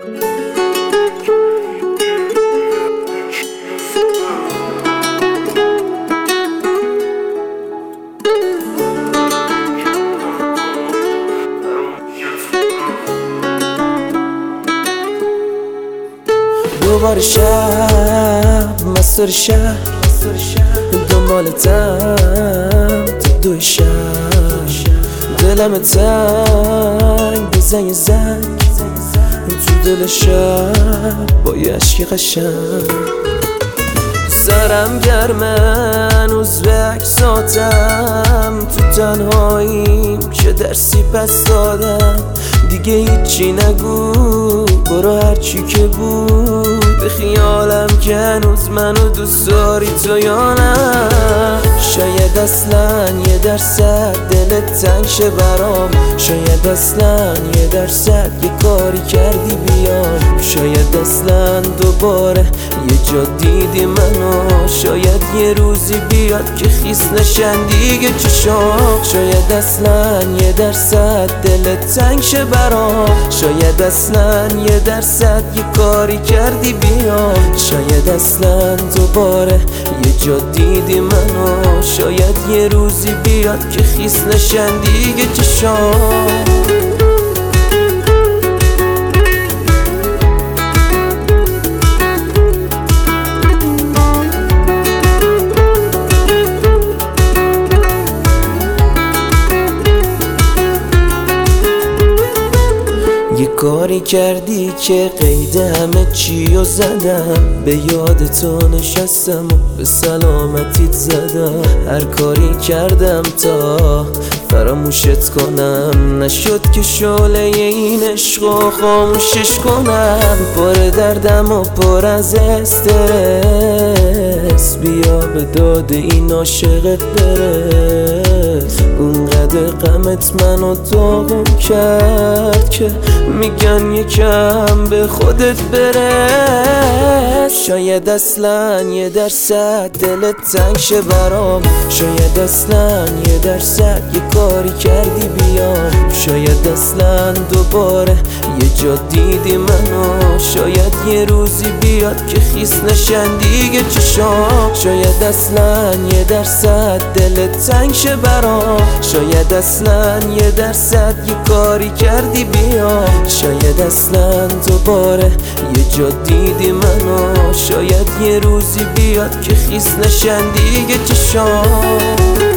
دوباره شب مستور شهر دنبالتم تو دو شب دلم تنگ بزن یه زنگ تو دل شب با یه عشق قشنگ سرم گرمه هنوز به عکساتم تو تنهاییم چه درسی پس دادم دیگه هیچی نگو برو هرچی که بود به خیالم که هنوز منو دوست داری تو یا نه شاید اصلا یه درصد دلت تنگ شه برام شاید اصلا یه درصد یه کاری کردی بیام شاید اصلا دوباره یه جا دیدی منو شاید یه روزی بیاد که خیس نشن دیگه چشام شاید اصلا یه درصد دلت تنگ شه برام شاید اصلا یه درصد یه کاری کردی بیام شاید اصلا دوباره یه جا دیدی منو شاید یه روزی بیاد که خیس نشن دیگه چشام یه کاری کردی که قید همه چی رو زدم به یاد تو نشستم و به سلامتیت زدم هر کاری کردم تا فراموشت کنم نشد که شعله این عشقو خاموشش کنم پر دردم و پر از استرس بیا به داد این عاشقت برس اونقدر غمت منو داغون کرد که میگن یکم به خودت برس شاید اصلا یه درصد دلت تنگ شه برام شاید اصلا یه درصد یه کاری کردی بیام شاید اصلا دوباره یه جا دیدی منو شاید یه روزی بیاد که خیس نشن دیگه چشام شاید اصلا یه درصد دلت تنگ شه برام شاید اصلا یه درصد یه کاری کردی بیام شاید اصلا دوباره یه جا دیدی منو شاید یه روزی بیاد که خیس نشن دیگه چشام